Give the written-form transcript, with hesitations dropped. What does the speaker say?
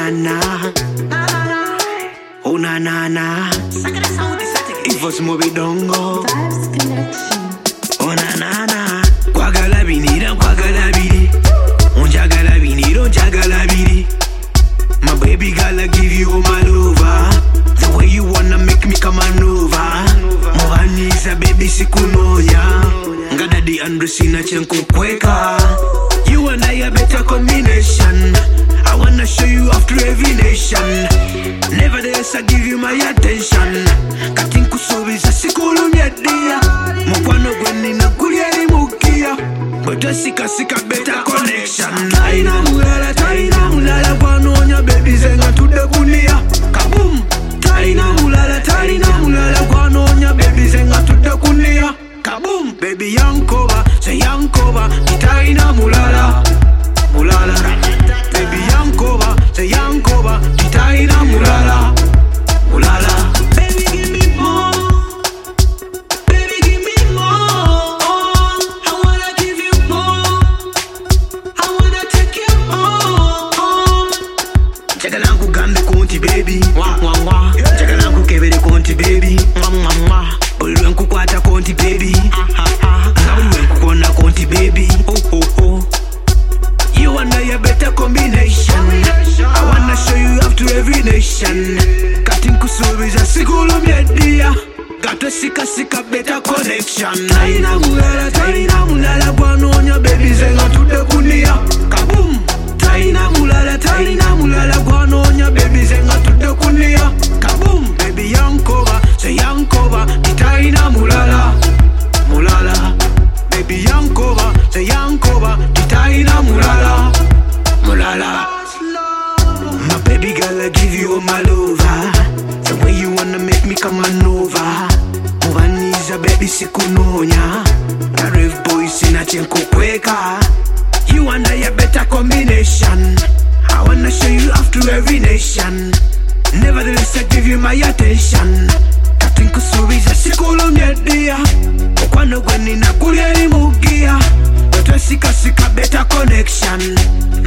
na. Oh na na na. It was Moby Dongo. Oh na na na. Kwagala binira kwagala biri. Onjagala binira onjagala biri. My baby girl, I give you all my lover. The way you wanna make me come on over. Mohanisa baby sikunonya. Ngada di Andresina chenko kweka. You and I a better combination. I wanna show you off to every nation. Nevertheless, I give you my attention. Katinku sobisa sikulu myedia. Mokwano gweni na kulieri mukia. But a sika better connection. Taina mulala kwanonya baby zenga tude kunia. Kaboom. Taina mulala kwanonya baby zenga tude kunia. Kaboom. Baby Yankoba, say Yankoba, Taina mulala. Baby Yankoba, say Yankoba, Taina mulala. Baby give me more. Baby give me more. I wanna give you more. I wanna take you home. Jagalangu gambe konti baby. Wah. Jagalangu kebere konti baby. Mwah. Bulwenku kwata konti baby. Bulwenku kona konti baby. Oh. You and I a better combination. I wanna show you off to every nation. Katinku subiza sikulu myedia. Got a sika better connection. Taina mulala kwanonya baby zenga tude kunia. Kaboom. Taina mulala kwanonya baby zenga tude kunia. Kaboom. Baby Yankoba, say Yankoba, Taina mulala. Baby Yankoba, say Yankoba, Taina mulala. My baby girl, I give you all my lover. The way you wanna make me come on over. Muvaniza baby sikunonya. Tarif boys in a chenko kweka. You and I a better combination. I wanna show you off to every nation. Nevertheless, I give you my attention. Katinku subiza sikulu myedia. Okwano gweni na kulieri mugia. But a sika better connection.